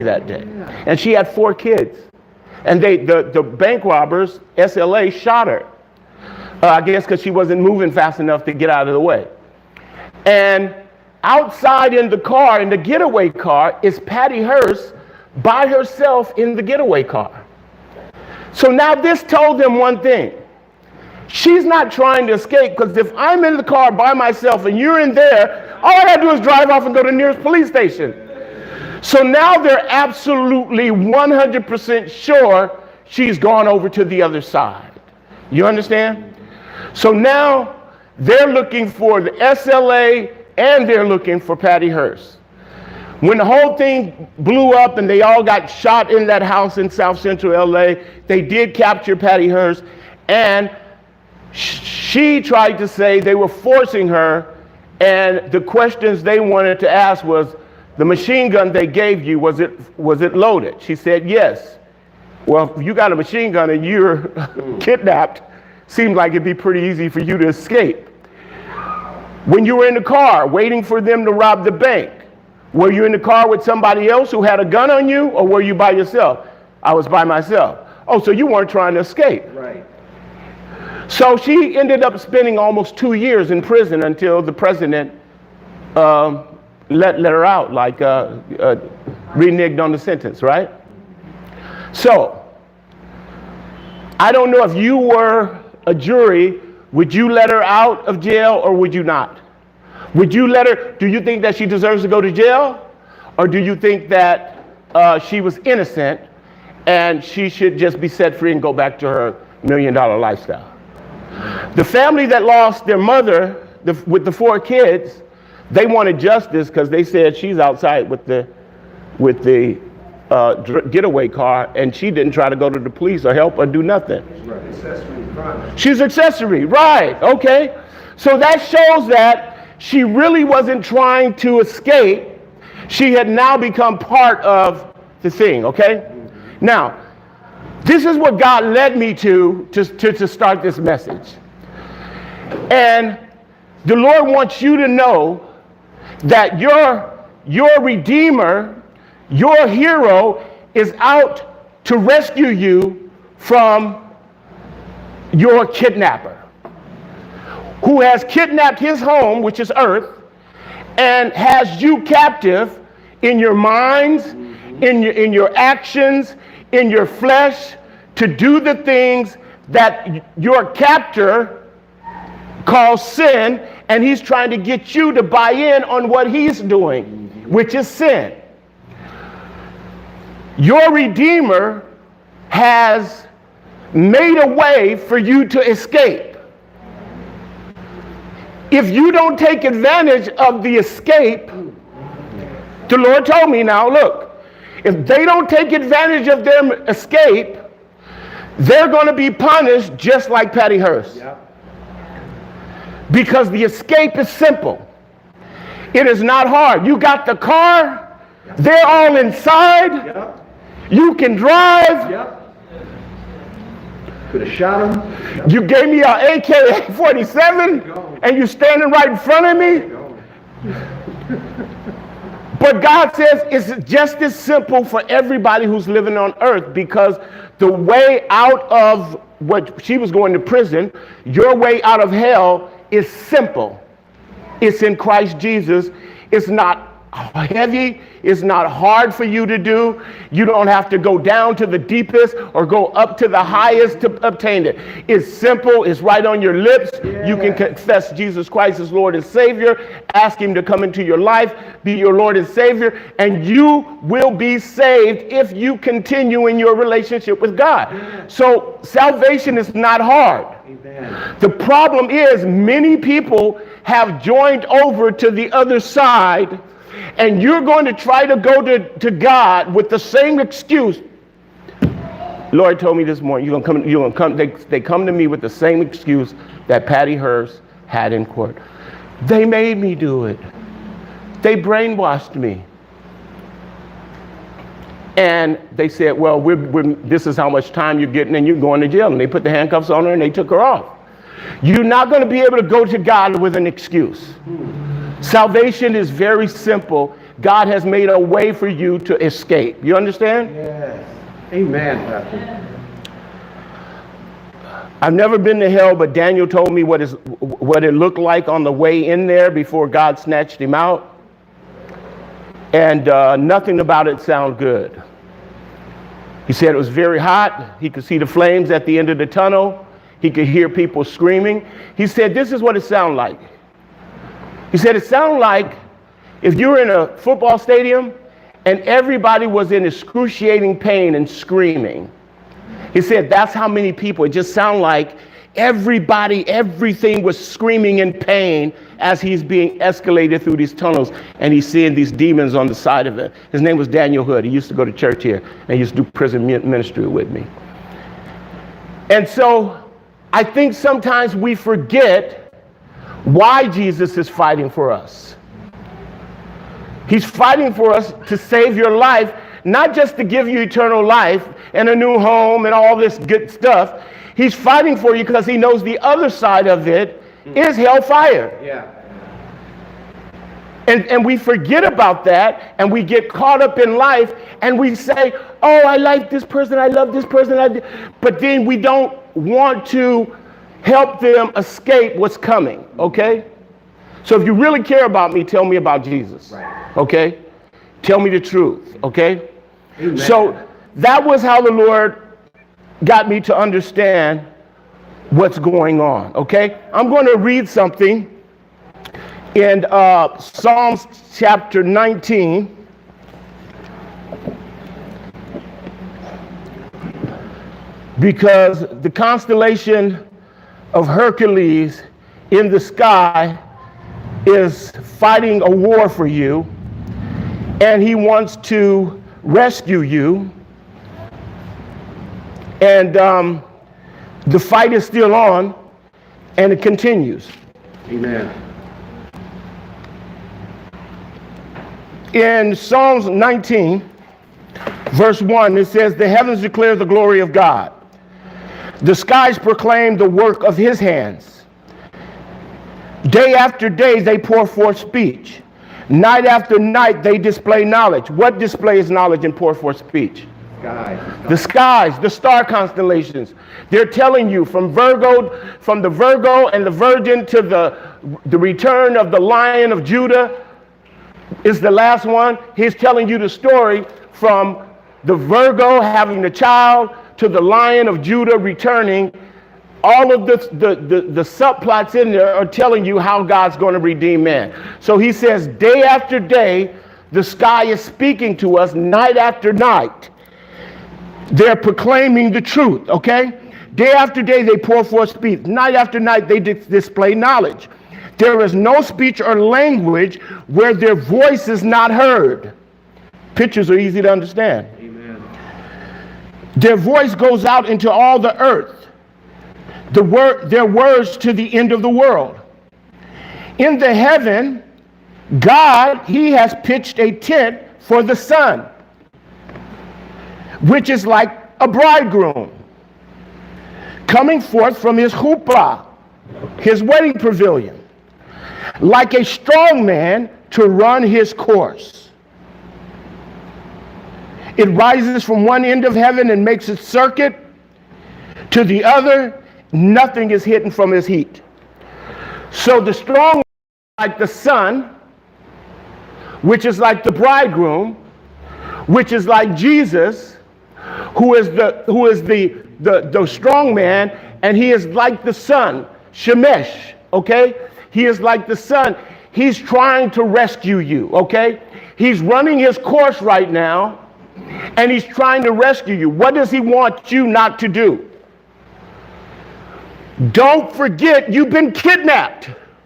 that day. And she had 4 kids. And the bank robbers, SLA, shot her. I guess because she wasn't moving fast enough to get out of the way. And outside in the car, in the getaway car, is Patty Hearst by herself in the getaway car. So now this told them one thing. She's not trying to escape, because if I'm in the car by myself and you're in there, all I gotta do is drive off and go to the nearest police station. So now they're absolutely 100% sure she's gone over to the other side. You understand? So now they're looking for the SLA and they're looking for Patty Hearst. When the whole thing blew up and they all got shot in that house in South Central LA, they did capture Patty Hearst, and she tried to say they were forcing her, and the questions they wanted to ask was, the machine gun they gave you, was it loaded? She said yes. Well, if you got a machine gun and you're kidnapped, seems like it'd be pretty easy for you to escape. When you were in the car waiting for them to rob the bank, were you in the car with somebody else who had a gun on you, or were you by yourself? I was by myself. Oh, so you weren't trying to escape. Right. So she ended up spending almost 2 years in prison until the president let her out, like reneged on the sentence, right? So I don't know if you were a jury, would you let her out of jail or would you not? Would you let her, do you think that she deserves to go to jail? Or do you think that she was innocent and she should just be set free and go back to her $1 million lifestyle? The family that lost their mother with the 4 kids, they wanted justice because they said she's outside with the getaway car, and she didn't try to go to the police or help or do nothing. She's accessory, right? Okay. So that shows that she really wasn't trying to escape. She had now become part of the thing. Okay. Now, this is what God led me to start this message. And the Lord wants you to know that your Redeemer, your hero, is out to rescue you from your kidnapper, who has kidnapped his home, which is earth, and has you captive in your minds, in your actions, in your flesh, to do the things that your captor calls sin, and he's trying to get you to buy in on what he's doing, which is sin. Your Redeemer has made a way for you to escape. If you don't take advantage of the escape, the Lord told me, now look, if they don't take advantage of their escape, they're going to be punished just like Patty Hearst. Yep. Because the escape is simple. It is not hard. You got the car, they're all inside. Yep. You can drive. Yep. Could have shot him. You gave me an AK-47 and you're standing right in front of me. But God says it's just as simple for everybody who's living on earth, because the way out of what she was going to prison, your way out of hell is simple. It's in Christ Jesus. It's not heavy. It's not hard for you to do. You don't have to go down to the deepest or go up to the highest to obtain it. It's simple. It's right on your lips. Yeah. You can confess Jesus Christ as Lord and Savior. Ask him to come into your life, be your Lord and Savior, and you will be saved if you continue in your relationship with God. Yeah. So salvation is not hard. Amen. The problem is many people have joined over to the other side, and you're going to try to go to God with the same excuse. Lord told me this morning, you're gonna come. They come to me with the same excuse that Patty Hearst had in court. They made me do it. They brainwashed me. And they said, well, this is how much time you're getting and you're going to jail. And they put the handcuffs on her and they took her off. You're not going to be able to go to God with an excuse. Salvation is very simple. God has made a way for you to escape. You understand? Yes. Amen, Pastor. I've never been to hell, but Daniel told me what it looked like on the way in there before God snatched him out. And nothing about it sounded good. He said it was very hot. He could see the flames at the end of the tunnel. He could hear people screaming. He said, this is what it sounded like. He said, it sounded like if you were in a football stadium and everybody was in excruciating pain and screaming. He said, that's how many people, it just sounded like everybody, everything was screaming in pain as he's being escalated through these tunnels, and he's seeing these demons on the side of it. His name was Daniel Hood. He used to go to church here, and he used to do prison ministry with me. And so I think sometimes we forget why Jesus is fighting for us. He's fighting for us to save your life, not just to give you eternal life and a new home and all this good stuff. He's fighting for you because he knows the other side of it is hellfire. Yeah. And we forget about that, and we get caught up in life, and we say, oh, I like this person, I love this person, but then we don't want to help them escape what's coming, okay? So if you really care about me, tell me about Jesus, Right. okay? Tell me the truth, okay? Amen. So that was how the Lord got me to understand what's going on, okay? I'm going to read something in Psalms chapter 19. Because the constellation of Hercules in the sky is fighting a war for you, and he wants to rescue you. And the fight is still on, and it continues. Amen. In Psalms 19, verse 1, it says, the heavens declare the glory of God. The skies proclaim the work of his hands. Day after day they pour forth speech. Night after night they display knowledge. What displays knowledge and pour forth speech? The skies, the star constellations. They're telling you from the Virgo and the Virgin to the return of the Lion of Judah is the last one. He's telling you the story from the Virgo having the child to the Lion of Judah returning. All of the subplots in there are telling you how God's going to redeem man. So he says day after day, the sky is speaking to us night after night. They're proclaiming the truth, okay? Day after day, they pour forth speech. Night after night, they display knowledge. There is no speech or language where their voice is not heard. Pictures are easy to understand. Amen. Their voice goes out into all the earth. Their words to the end of the world. In the heaven, God, he has pitched a tent for the sun, which is like a bridegroom coming forth from his chuppah, his wedding pavilion, like a strong man to run his course. It rises from one end of heaven and makes its circuit to the other. Nothing is hidden from his heat. So the strong man is like the sun, which is like the bridegroom, which is like Jesus, who is the strong man, and he is like the sun, Shemesh, okay? He is like the sun. He's trying to rescue you, okay? He's running his course right now, and he's trying to rescue you. What does he want you not to do? Don't forget you've been kidnapped.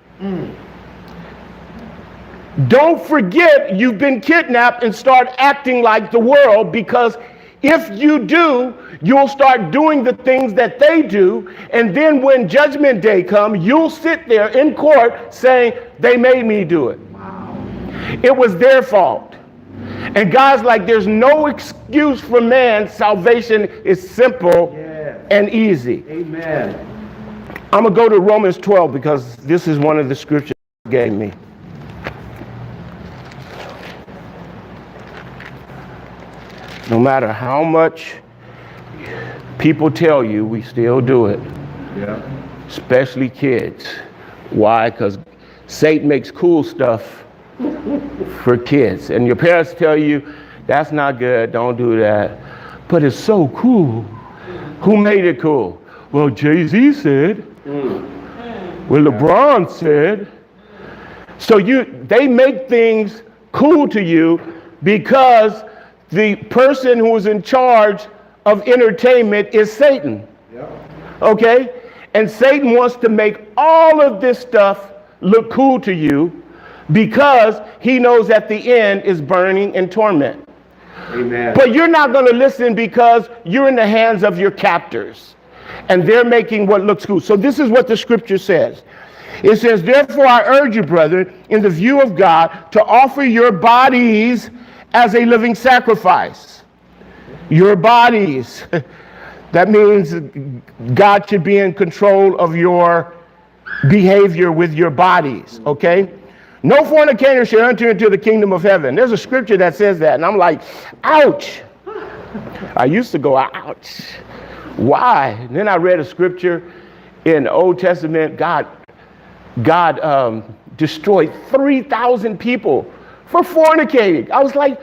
Don't forget you've been kidnapped and start acting like the world, because if you do, you'll start doing the things that they do, and then when judgment day comes, you'll sit there in court saying, they made me do it. Wow. It was their fault. And God's like, there's no excuse for man. Salvation is simple and easy. Amen. I'm going to go to Romans 12 because this is one of the scriptures he gave me. No matter how much people tell you, we still do it. Yeah. Especially kids. Why? Because Satan makes cool stuff for kids. And your parents tell you, that's not good, don't do that. But it's so cool. Who made it cool? Well, Jay-Z said. Well, LeBron said. So they make things cool to you because the person who is in charge of entertainment is Satan. Yep. Okay? And Satan wants to make all of this stuff look cool to you because he knows at the end is burning and torment. Amen. But you're not going to listen because you're in the hands of your captors and they're making what looks cool. So this is what the scripture says. It says, therefore I urge you, brethren, in the view of God, to offer your bodies as a living sacrifice. Your bodies. That means God should be in control of your behavior with your bodies, okay? No fornicator shall enter into the kingdom of heaven. There's a scripture that says that, and I'm like, ouch. I used to go, ouch. Why? And then I read a scripture in the Old Testament. God destroyed 3,000 people for fornicating. I was like,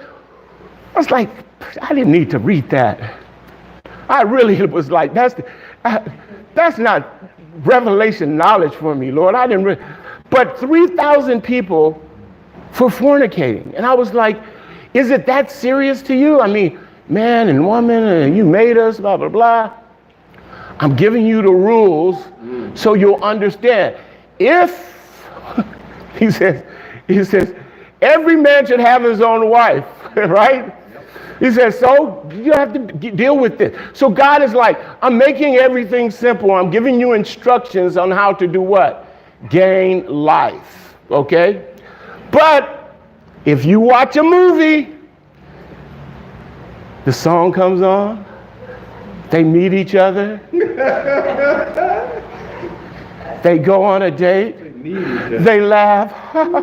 I didn't need to read that. I really was like, that's not revelation knowledge for me, Lord. I didn't but 3,000 people for fornicating. And I was like, is it that serious to you? I mean, man and woman, and you made us, blah, blah, blah. I'm giving you the rules so you'll understand. If, he says, every man should have his own wife, right? He says, so you have to deal with this. So God is like, I'm making everything simple. I'm giving you instructions on how to do what? Gain life, okay? But if you watch a movie, the song comes on, they meet each other, they go on a date, they laugh,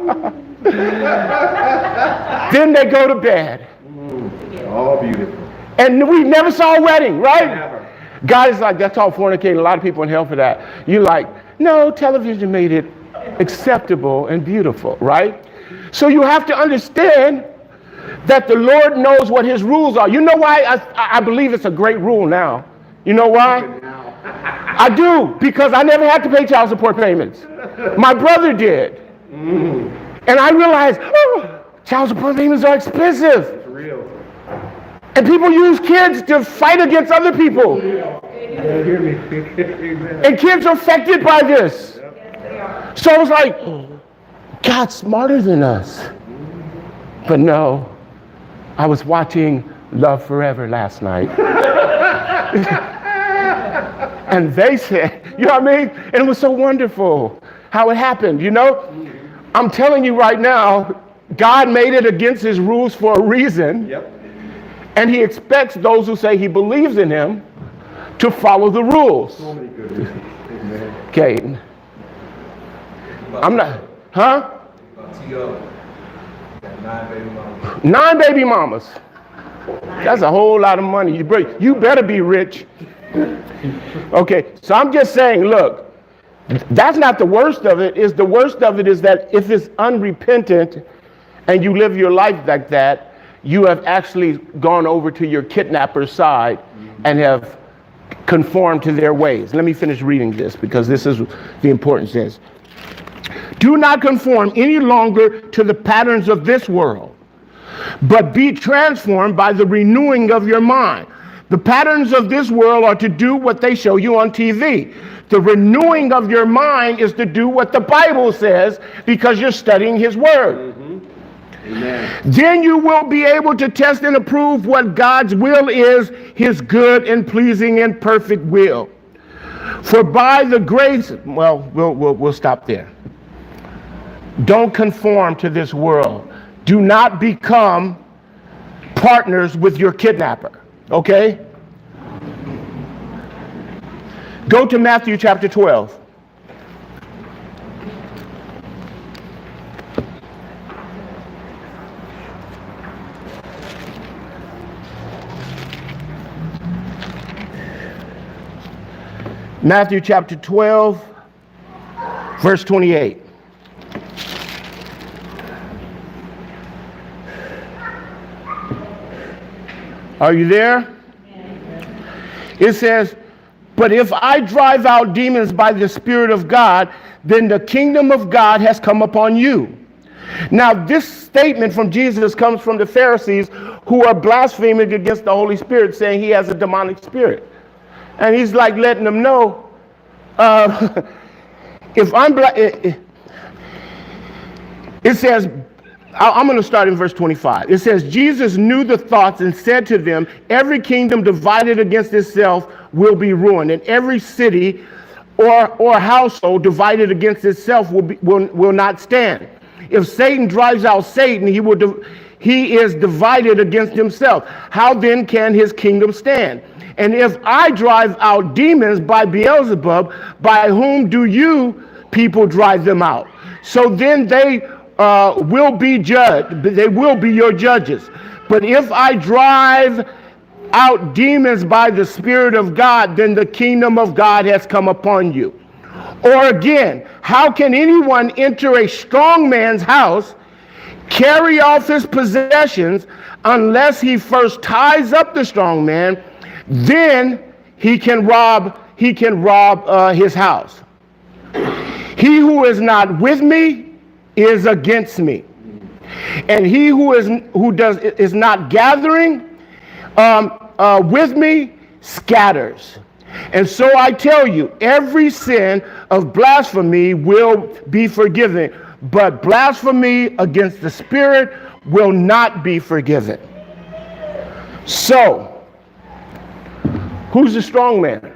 then they go to bed. All beautiful. And we never saw a wedding, right? Never. God is like, that's all fornicating. A lot of people in hell for that. You're like, no, television made it acceptable and beautiful, right? So you have to understand that the Lord knows what his rules are. You know why I believe it's a great rule now? You know why? I do, because I never had to pay child support payments. My brother did. And I realized, child support payments are expensive. It's real. And people use kids to fight against other people. Hear me. Amen. And kids are affected by this. So I was like, God's smarter than us. But no, I was watching Love Forever last night. And they said, you know what I mean? And it was so wonderful how it happened, you know? I'm telling you right now, God made it against his rules for a reason. Yep. And he expects those who say he believes in him to follow the rules. So many good reasons. Amen. Okay. I'm not, huh? Got 9 baby mamas. 9 baby mamas. That's a whole lot of money. You better be rich. Okay, so I'm just saying, look, that's not the worst of it. The worst of it is that if it's unrepentant and you live your life like that, you have actually gone over to your kidnapper's side and have conformed to their ways. Let me finish reading this because this is the important thing. Do not conform any longer to the patterns of this world, but be transformed by the renewing of your mind. The patterns of this world are to do what they show you on TV. The renewing of your mind is to do what the Bible says because you're studying his word. Amen. Then you will be able to test and approve what God's will is, his good and pleasing and perfect will. For by the grace, we'll stop there. Don't conform to this world. Do not become partners with your kidnapper, okay? Go to Matthew chapter 12. Matthew chapter 12, verse 28. Are you there? It says, but if I drive out demons by the Spirit of God, then the kingdom of God has come upon you. Now, this statement from Jesus comes from the Pharisees who are blaspheming against the Holy Spirit, saying he has a demonic spirit. And he's like letting them know, if I'm it says, I'm going to start in verse 25. It says, Jesus knew the thoughts and said to them, every kingdom divided against itself will be ruined, and every city or household divided against itself will not stand. If Satan drives out Satan, he is divided against himself. How then can his kingdom stand? And if I drive out demons by Beelzebub, by whom do you people drive them out? So then they will be judged. They will be your judges. But if I drive out demons by the Spirit of God, then the kingdom of God has come upon you. Or again, how can anyone enter a strong man's house, carry off his possessions, unless he first ties up the strong man? Then he can rob his house. He who is not with me is against me, and he who is not gathering with me scatters. And so I tell you, every sin of blasphemy will be forgiven, but blasphemy against the Spirit will not be forgiven. So, who's the strong man?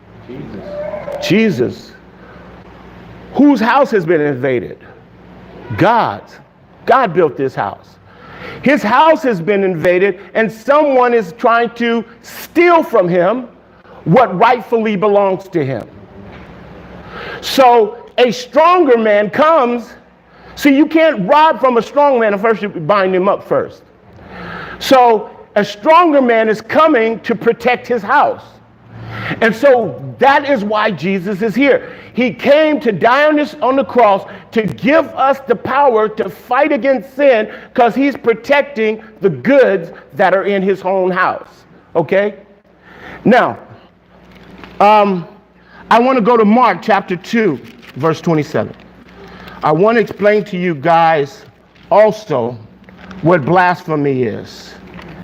Jesus. Whose house has been invaded? God's. God built this house. His house has been invaded, and someone is trying to steal from him what rightfully belongs to him. So a stronger man comes. See, you can't rob from a strong man, and first you bind him up first. So a stronger man is coming to protect his house. And so that is why Jesus is here. He came to die on the cross to give us the power to fight against sin, because he's protecting the goods that are in his own house. Okay? Now, I want to go to Mark chapter 2, verse 27. I want to explain to you guys also what blasphemy is.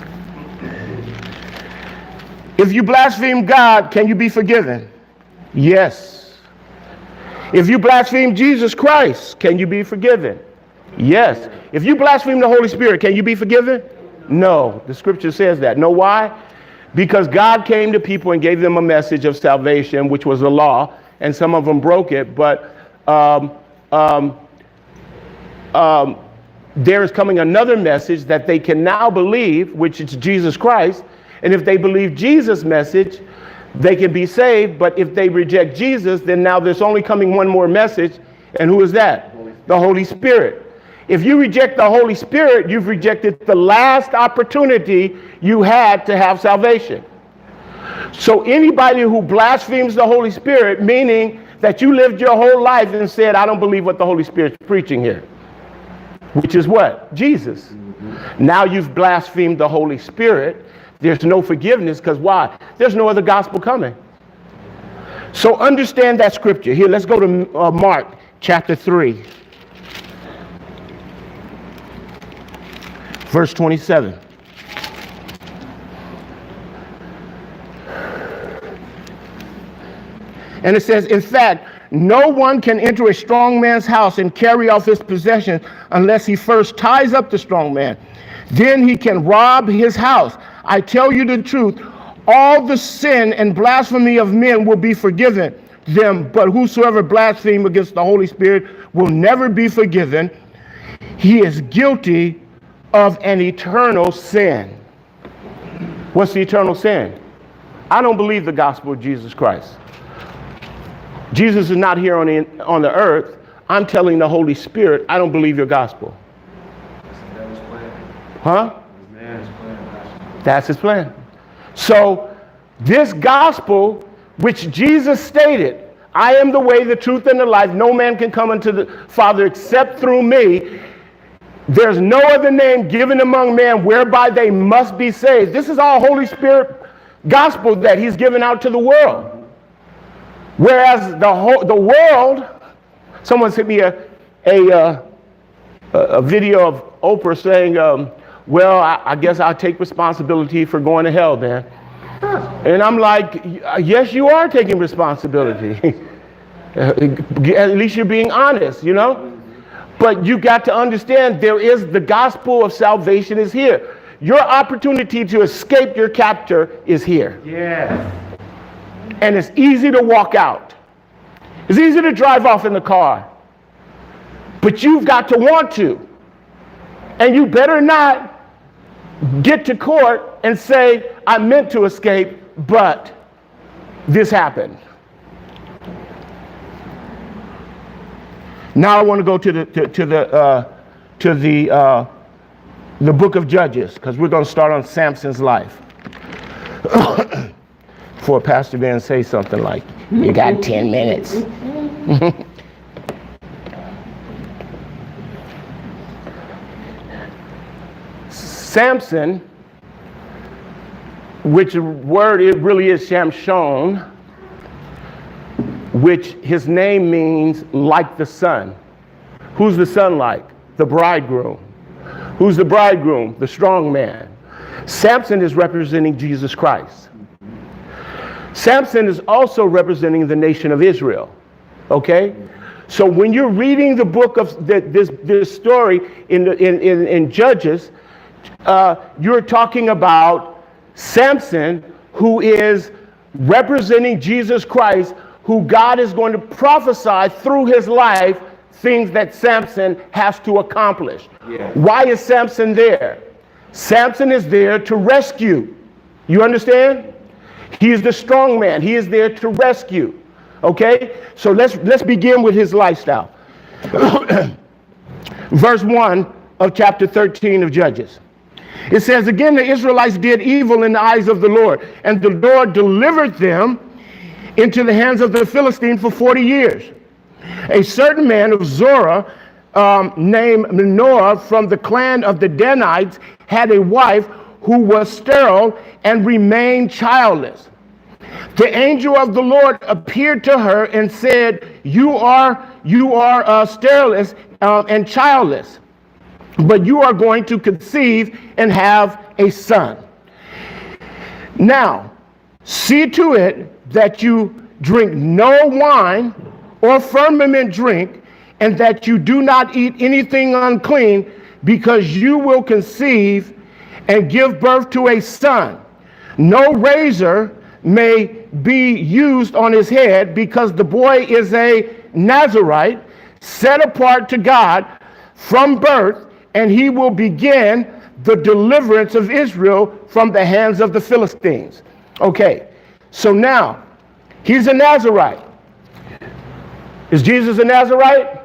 If you blaspheme God, can you be forgiven? Yes. If you blaspheme Jesus Christ, can you be forgiven? Yes. If you blaspheme the Holy Spirit, can you be forgiven? No. The scripture says that. Know why? Because God came to people and gave them a message of salvation, which was the law, and some of them broke it. But there is coming another message that they can now believe, which is Jesus Christ. And if they believe Jesus' message, they can be saved. But if they reject Jesus, then now there's only coming one more message. And who is that? The Holy Spirit. If you reject the Holy Spirit, you've rejected the last opportunity you had to have salvation. So anybody who blasphemes the Holy Spirit, meaning that you lived your whole life and said, I don't believe what the Holy Spirit's preaching here, which is what? Jesus. Now you've blasphemed the Holy Spirit. There's no forgiveness, because why? There's no other gospel coming. So understand that scripture. Here, let's go to Mark chapter 3. Verse 27. And it says, in fact, no one can enter a strong man's house and carry off his possessions unless he first ties up the strong man. Then he can rob his house. I tell you the truth, all the sin and blasphemy of men will be forgiven them, but whosoever blasphemes against the Holy Spirit will never be forgiven. He is guilty of an eternal sin. What's the eternal sin? I don't believe the gospel of Jesus Christ. Jesus is not here on the earth. I'm telling the Holy Spirit, I don't believe your gospel. Huh? That's his plan. So this gospel which Jesus stated, I am the way, the truth, and the life. No man can come unto the Father except through me. There's no other name given among men whereby they must be saved. This is all Holy Spirit gospel that he's given out to the world. Whereas the world, someone sent me a video of Oprah saying, well, I guess I'll take responsibility for going to hell then. And I'm like, yes, you are taking responsibility. At least you're being honest, you know? But you got to understand the gospel of salvation is here. Your opportunity to escape your captor is here. Yes. And it's easy to walk out. It's easy to drive off in the car. But you've got to want to. And you better not get to court and say, I meant to escape, but this happened. Now I want to go to the book of Judges, because we're going to start on Samson's life. Before Pastor Ben say something like, you got 10 minutes. Samson, which word it really is Shamshon, which his name means like the sun. Who's the sun like? The bridegroom. Who's the bridegroom? The strong man. Samson is representing Jesus Christ. Samson is also representing the nation of Israel. Okay? So when you're reading the book of this story in Judges, you're talking about Samson, who is representing Jesus Christ, who God is going to prophesy through his life things that Samson has to accomplish. Yeah. Why is Samson there? Samson is there to rescue. You understand? He is the strong man. He is there to rescue. Okay? So let's begin with his lifestyle. Verse 1 of chapter 13 of Judges. It says, again, the Israelites did evil in the eyes of the Lord, and the Lord delivered them into the hands of the Philistine for 40 years. A certain man of Zorah named Manoah from the clan of the Danites had a wife who was sterile and remained childless. The angel of the Lord appeared to her and said, you are sterilous and childless, but you are going to conceive and have a son. Now, see to it that you drink no wine or firmament drink, and that you do not eat anything unclean, because you will conceive and give birth to a son. No razor may be used on his head, because the boy is a Nazirite, set apart to God from birth, and he will begin the deliverance of Israel from the hands of the Philistines. Okay, so now, he's a Nazirite. Is Jesus a Nazirite?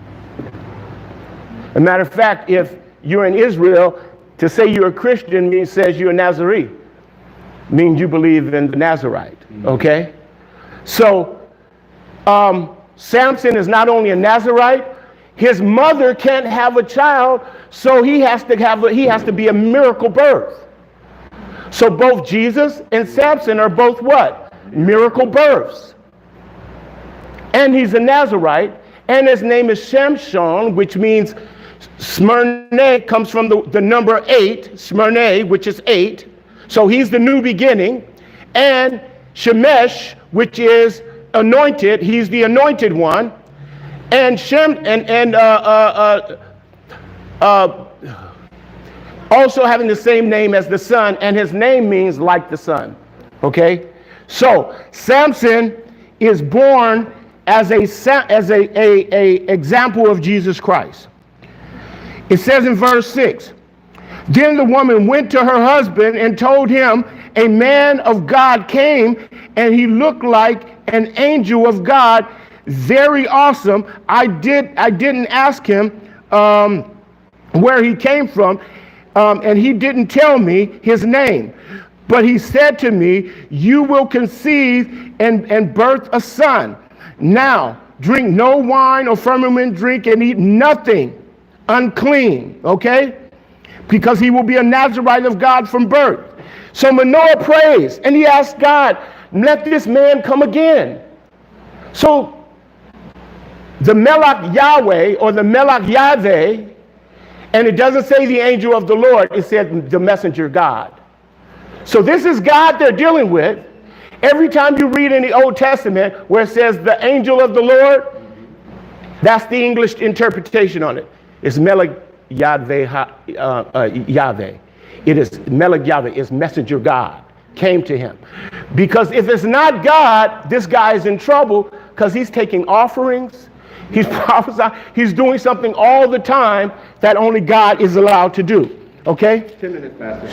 As a matter of fact, if you're in Israel, to say you're a Christian says you're a Nazarene. Means you believe in the Nazirite. Okay? So, Samson is not only a Nazirite, his mother can't have a child, so he has to be a miracle birth. So both Jesus and Samson are both what? Miracle births. And he's a Nazirite, and his name is Shamshon, which means Smyrna, comes from the number 8, Smyrna, which is 8. So he's the new beginning. And Shemesh, which is anointed, he's the anointed one. And also having the same name as the sun, and his name means like the sun. Okay? So Samson is born as a example of Jesus Christ. It says in verse 6, then the woman went to her husband and told him, a man of God came, and he looked like an angel of God, very awesome. I didn't ask him where he came from, and he didn't tell me his name. But he said to me, you will conceive and birth a son. Now, drink no wine or fermented drink and eat nothing unclean, okay? Because he will be a Nazarite of God from birth. So Manoah prays and he asks God, let this man come again. So the Melech Yahweh or the Melech Yahweh, and it doesn't say the angel of the Lord, it said the messenger God. So this is God they're dealing with. Every time you read in the Old Testament where it says the angel of the Lord, that's the English interpretation on it. It's Melech Yahweh, Yahweh. It is Melech Yahweh, it's messenger God, came to him. Because if it's not God, this guy is in trouble because he's taking offerings, he's prophesying, he's doing something all the time that only God is allowed to do. Okay? 10 minutes, Pastor.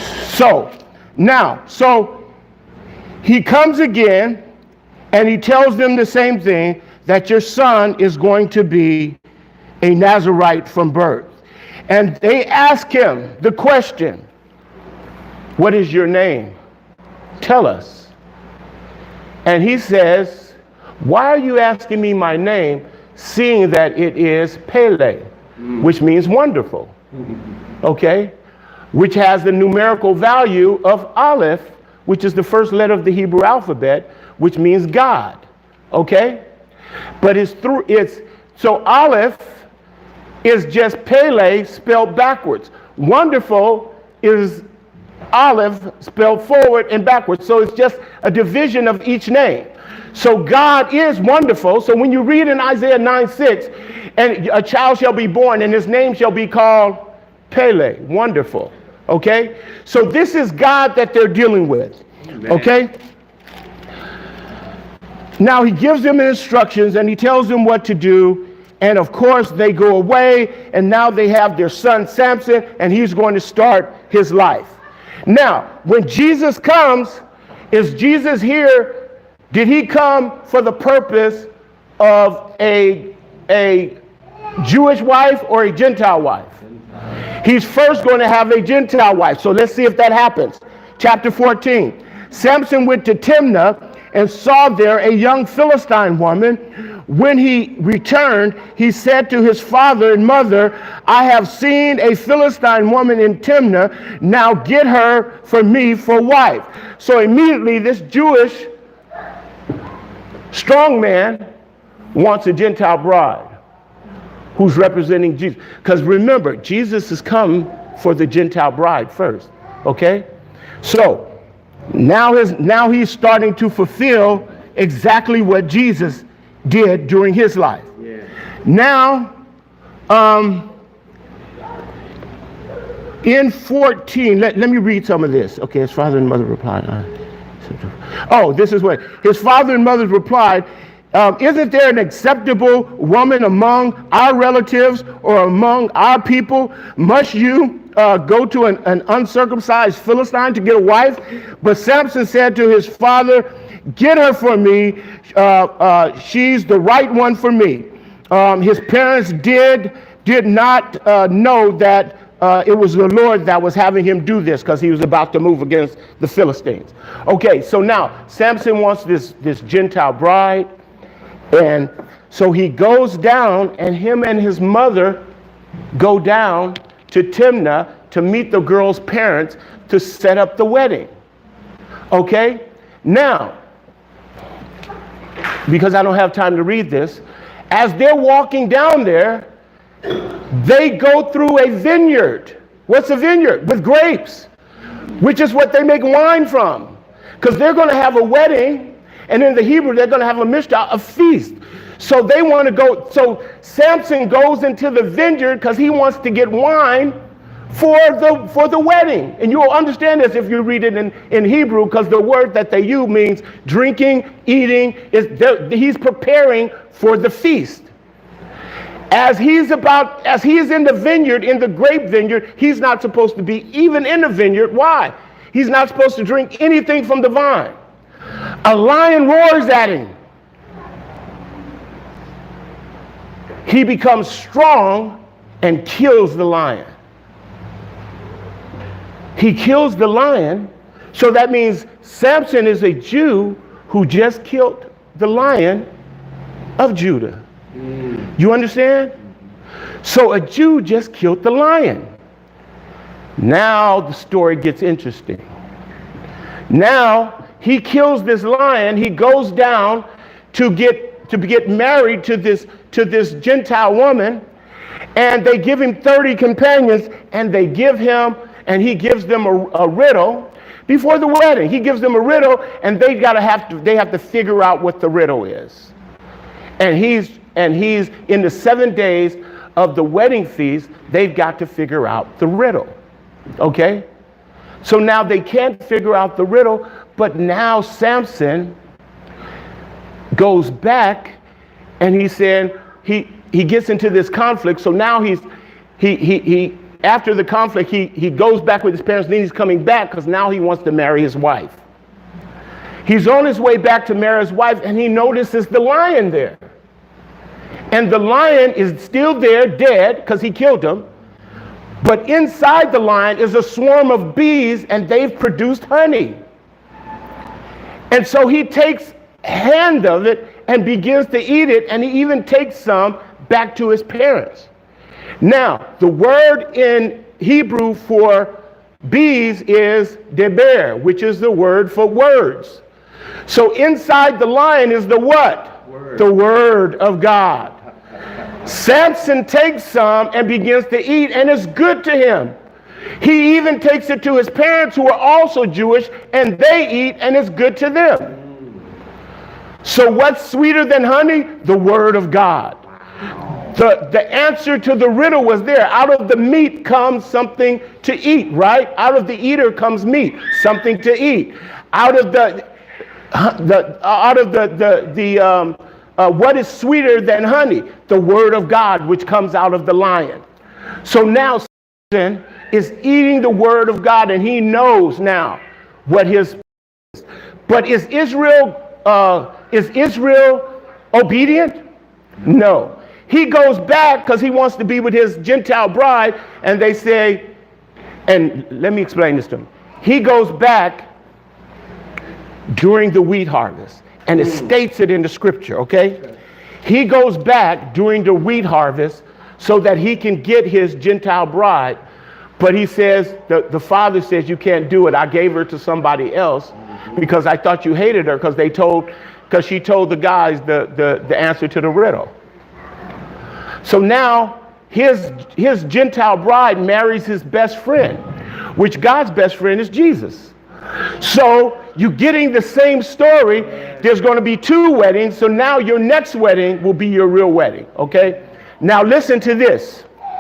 So he comes again and he tells them the same thing, that your son is going to be a Nazarite from birth. And they ask him the question, what is your name? Tell us. And he says, why are you asking me my name, seeing that it is Pele, which means wonderful, okay? Which has the numerical value of Aleph, which is the first letter of the Hebrew alphabet, which means God, okay? But so Aleph is just Pele spelled backwards. Wonderful is Aleph spelled forward and backwards. So it's just a division of each name. So God is wonderful. So when you read in Isaiah 9:6, and a child shall be born and his name shall be called Pele, wonderful. Okay? So this is God that they're dealing with. Amen. Okay? Now he gives them instructions and he tells them what to do. And of course they go away and now they have their son Samson and he's going to start his life. Now, when Jesus comes, is Jesus here? Did he come for the purpose of a Jewish wife or a Gentile wife? He's first going to have a Gentile wife. So let's see if that happens. Chapter 14. Samson went to Timnah and saw there a young Philistine woman. When he returned, he said to his father and mother, I have seen a Philistine woman in Timnah. Now get her for me for wife. So immediately this Jewish strong man wants a Gentile bride who's representing Jesus. Because remember, Jesus has come for the Gentile bride first. Okay? So now he's starting to fulfill exactly what Jesus did during his life. Yeah. Now, in 14, let me read some of this. Okay, his father and mother replied. This is what his father and mother replied. Isn't there an acceptable woman among our relatives or among our people? Must you go to an uncircumcised Philistine to get a wife? But Samson said to his father, get her for me. She's the right one for me. His parents did not know that it was the Lord that was having him do this because he was about to move against the Philistines. Okay, so now Samson wants this Gentile bride. And so he goes down and him and his mother go down to Timnah to meet the girl's parents to set up the wedding. Okay? Now, because I don't have time to read this, as they're walking down there, they go through a vineyard. What's a vineyard? With grapes, which is what they make wine from. Because they're going to have a wedding. And in the Hebrew, they're going to have a mishta, a feast. So they want to go. So Samson goes into the vineyard because he wants to get wine for the wedding. And you'll understand this if you read it in Hebrew, because the word that they use means drinking, eating. He's preparing for the feast. As he's in the vineyard, in the grape vineyard, he's not supposed to be even in the vineyard. Why? He's not supposed to drink anything from the vine. A lion roars at him. He becomes strong and kills the lion. He kills the lion So that means Samson is a Jew who just killed the Lion of Judah. You understand? So a Jew just killed the lion. Now the story gets interesting. Now he kills this lion. He goes down to get married to this Gentile woman, and they give him 30 companions, and he gives them a riddle before the wedding. He gives them a riddle, and they have to figure out what the riddle is. And he's in the 7 days of the wedding feast, they've got to figure out the riddle. Okay? So now they can't figure out the riddle, but now Samson goes back, and he said he gets into this conflict. So now he after the conflict, he goes back with his parents, then he's coming back because now he wants to marry his wife. He's on his way back to marry his wife, and he notices the lion there. And the lion is still there, dead, because he killed him. But inside the lion is a swarm of bees, and they've produced honey. And so he takes hand of it and begins to eat it, and he even takes some back to his parents. Now, the word in Hebrew for bees is deber, which is the word for words. So inside the lion is the what? Word. The word of God. Samson takes some and begins to eat, and it's good to him. He even takes it to his parents, who are also Jewish, and they eat, and it's good to them. So what's sweeter than honey? The word of God. The answer to the riddle was there. Out of the meat comes something to eat, right? Out of the eater comes meat, something to eat. Out of what is sweeter than honey? The word of God, which comes out of the lion. So now Samson is eating the word of God, and he knows now what his is. But is Israel obedient? No. He goes back because he wants to be with his Gentile bride, and they say, and let me explain this to him. He goes back during the wheat harvest, and it states it in the scripture, okay? He goes back during the wheat harvest so that he can get his Gentile bride, but he says, the father says, you can't do it. I gave her to somebody else because I thought you hated her, because she told the guys the answer to the riddle. So now his Gentile bride marries his best friend, which God's best friend is Jesus. So you're getting the same story. There's going to be 2 weddings. So now your next wedding will be your real wedding. Okay? Now listen to this.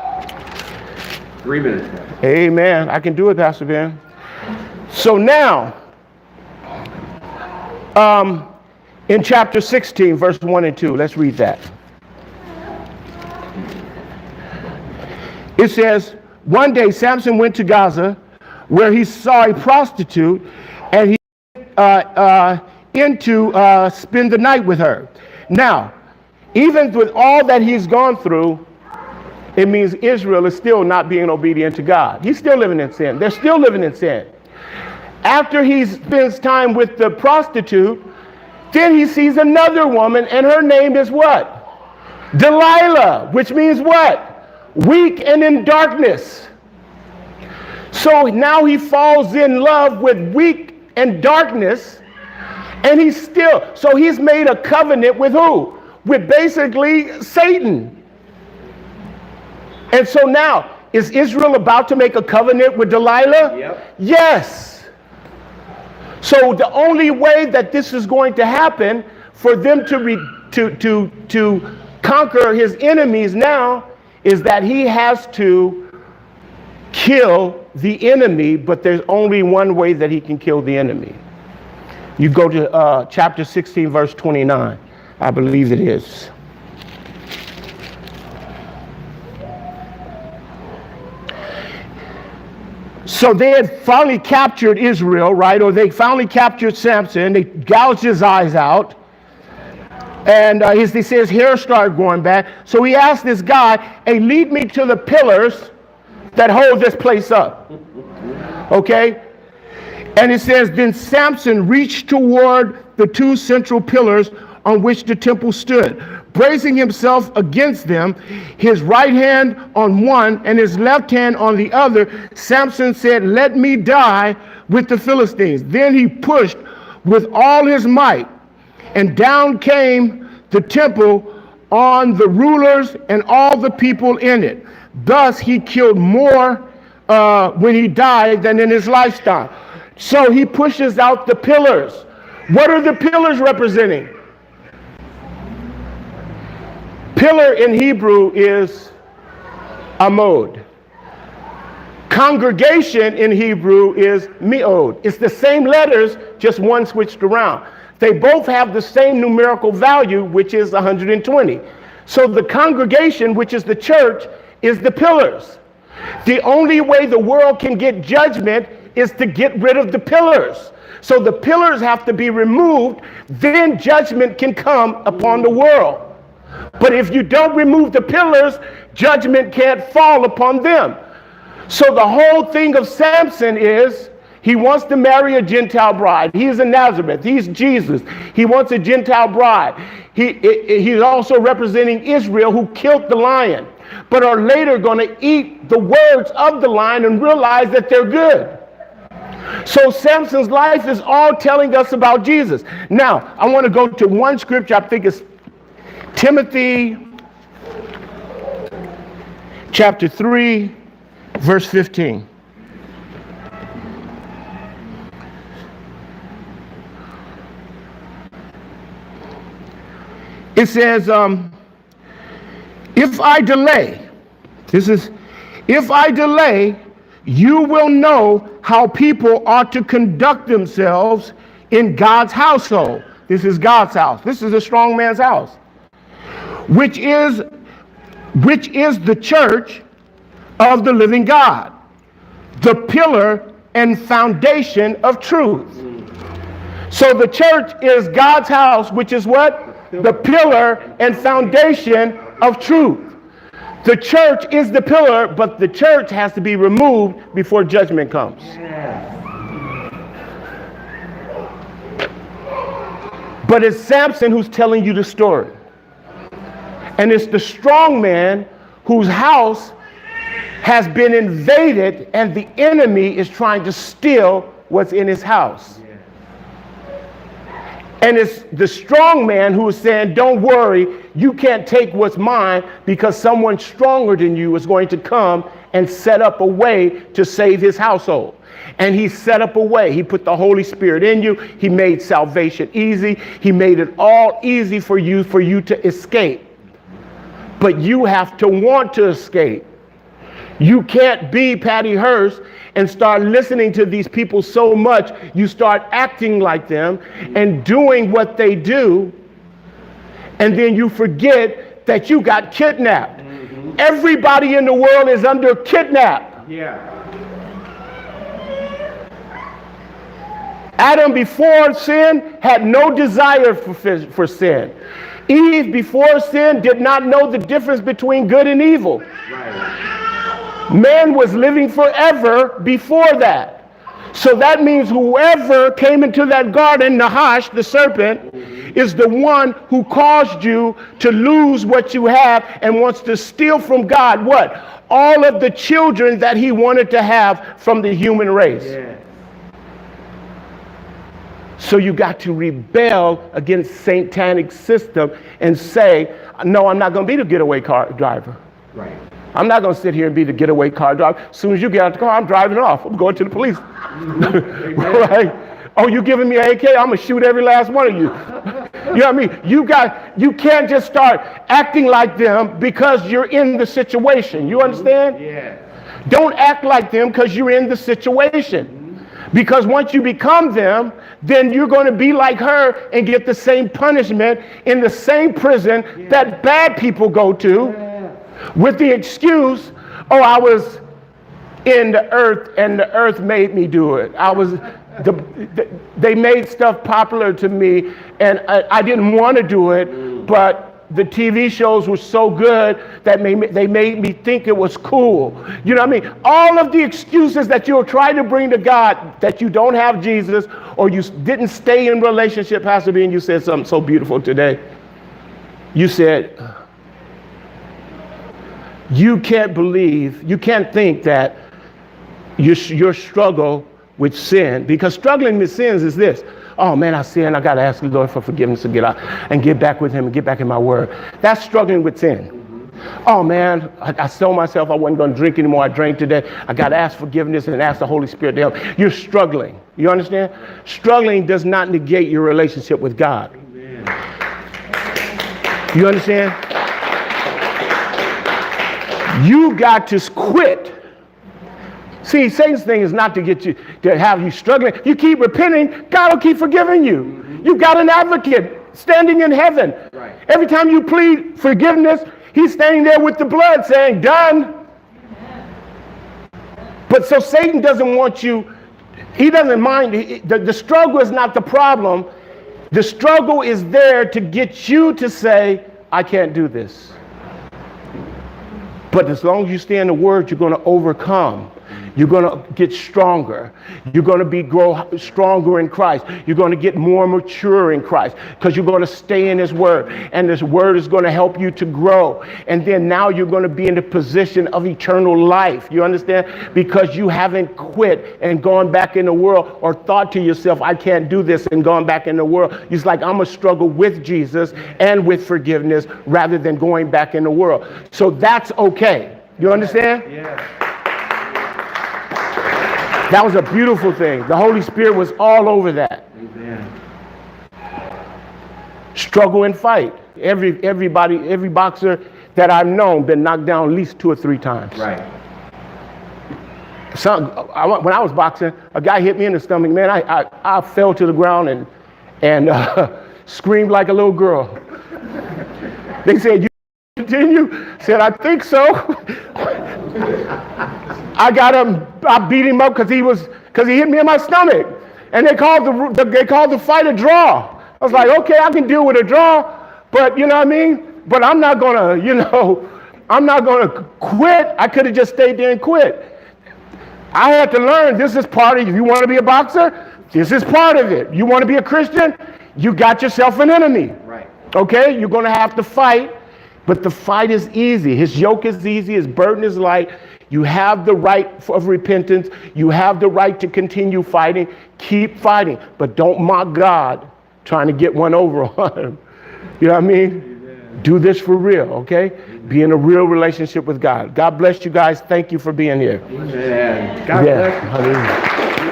3 minutes. Amen. I can do it, Pastor Ben. So now, in chapter 16, verse 1 and 2, let's read that. It says, one day Samson went to Gaza, where he saw a prostitute, and he went in to spend the night with her. Now, even with all that he's gone through, it means Israel is still not being obedient to God. He's still living in sin. They're still living in sin. After he spends time with the prostitute, then he sees another woman, and her name is what? Delilah, which means what? Weak and in darkness. So now he falls in love with weak and darkness, and he's made a covenant with who? With basically Satan. And so now, is Israel about to make a covenant with Delilah? Yep. Yes. So the only way that this is going to happen for them to conquer his enemies now is that he has to kill the enemy, but there's only one way that he can kill the enemy. You go to chapter 16, verse 29. I believe it is. So they had finally captured Israel, right? Or they finally captured Samson. They gouged his eyes out. And he says his hair started growing back. So he asked this guy, hey, lead me to the pillars that hold this place up. Okay? And it says, then Samson reached toward the two central pillars on which the temple stood, bracing himself against them, his right hand on one and his left hand on the other. Samson said, let me die with the Philistines. Then he pushed with all his might, and down came the temple on the rulers and all the people in it. Thus he killed more when he died than in his lifetime. So he pushes out the pillars. What are the pillars representing? Pillar in Hebrew is amod. Congregation in Hebrew is meod. It's the same letters, just one switched around. They both have the same numerical value, which is 120. So the congregation, which is the church, is the pillars. The only way the world can get judgment is to get rid of the pillars. So the pillars have to be removed, then judgment can come upon the world. But if you don't remove the pillars, judgment can't fall upon them. So the whole thing of Samson is he wants to marry a Gentile bride. He's a Nazareth. He's Jesus. He wants a Gentile bride. He's also representing Israel, who killed the lion, but are later going to eat the words of the lion and realize that they're good. So Samson's life is all telling us about Jesus. Now, I want to go to one scripture. I think it's Timothy chapter 3, verse 15. It says, if I delay, if I delay, you will know how people ought to conduct themselves in God's household. This is God's house. This is a strong man's house, which is the church of the living God, the pillar and foundation of truth. So the church is God's house, which is what? The pillar and foundation of truth. The church is the pillar, but the church has to be removed before judgment comes. But it's Samson who's telling you the story. And it's the strong man whose house has been invaded and the enemy is trying to steal what's in his house. And it's the strong man who is saying, don't worry, you can't take what's mine, because someone stronger than you is going to come and set up a way to save his household. And he set up a way. He put the Holy Spirit in you. He made salvation easy. He made it all easy for you to escape. But you have to want to escape. You can't be Patty Hearst and start listening to these people so much you start acting like them and doing what they do, and then you forget that you got kidnapped. Everybody in the world is under kidnap. Adam before sin had no desire for sin. Eve before sin did not know the difference between good and evil. Man was living forever before that. So that means whoever came into that garden, Nahash, the serpent, is the one who caused you to lose what you have and wants to steal from God what? All of the children that he wanted to have from the human race. So you got to rebel against satanic system and say, no, I'm not going to be the getaway car driver. I'm not going to sit here and be the getaway car driver. As soon as you get out the car, I'm driving off. I'm going to the police. Right? Oh, you giving me an AK? I'm going to shoot every last one of you. You know what I mean? You can't just start acting like them because you're in the situation. You understand? Don't act like them because you're in the situation. Because once you become them, then you're going to be like her and get the same punishment in the same prison that bad people go to. With the excuse, oh, I was in the earth and the earth made me do it. They made stuff popular to me and I didn't want to do it, but the TV shows were so good that they made me think it was cool. You know what I mean? All of the excuses that you'll try to bring to God that you don't have Jesus or you didn't stay in relationship, Pastor B, and you said something so beautiful today. You said, you can't think that your struggle with sin, because struggling with sins is this. Oh man, I sinned. I got to ask the Lord for forgiveness to get out and get back with him and get back in my word. That's struggling with sin. Oh man, I told myself I wasn't going to drink anymore. I drank today. I got to ask forgiveness and ask the Holy Spirit to help. You're struggling. You understand? Struggling does not negate your relationship with God. You understand? You got to quit. See, Satan's thing is not to get you, to have you struggling. You keep repenting, God will keep forgiving you. You've got an advocate standing in heaven. Right. Every time you plead forgiveness, he's standing there with the blood saying, done. But so Satan doesn't want you, he doesn't mind. The struggle is not the problem. The struggle is there to get you to say, I can't do this. But as long as you stay in the word, you're going to overcome. You're going to get stronger. You're going to grow stronger in Christ. You're going to get more mature in Christ because you're going to stay in his word. And this word is going to help you to grow. And then now you're going to be in the position of eternal life. You understand? Because you haven't quit and gone back in the world or thought to yourself, I can't do this, and gone back in the world. It's like, I'm going to struggle with Jesus and with forgiveness rather than going back in the world. So that's okay. You understand? Yeah. That was a beautiful thing. The Holy Spirit was all over that. Amen. Struggle and fight. Every boxer that I've known been knocked down at least 2 or 3 times. Right. When I was boxing, a guy hit me in the stomach. Man, I fell to the ground and screamed like a little girl. They said, "You continue?" I said, "I think so." I beat him up because he hit me in my stomach, and they called the fight a draw. I was like, okay, I can deal with a draw, but you know what I mean. But I'm not gonna quit. I could have just stayed there and quit. I had to learn this is part of. If you want to be a boxer, this is part of it. You want to be a Christian, you got yourself an enemy. Right. Okay, you're gonna have to fight, but the fight is easy. His yoke is easy. His burden is light. You have the right of repentance. You have the right to continue fighting. Keep fighting, but don't mock God trying to get one over on him. You know what I mean? Amen. Do this for real, okay? Be in a real relationship with God. God bless you guys. Thank you for being here. Amen. God bless you. Hallelujah.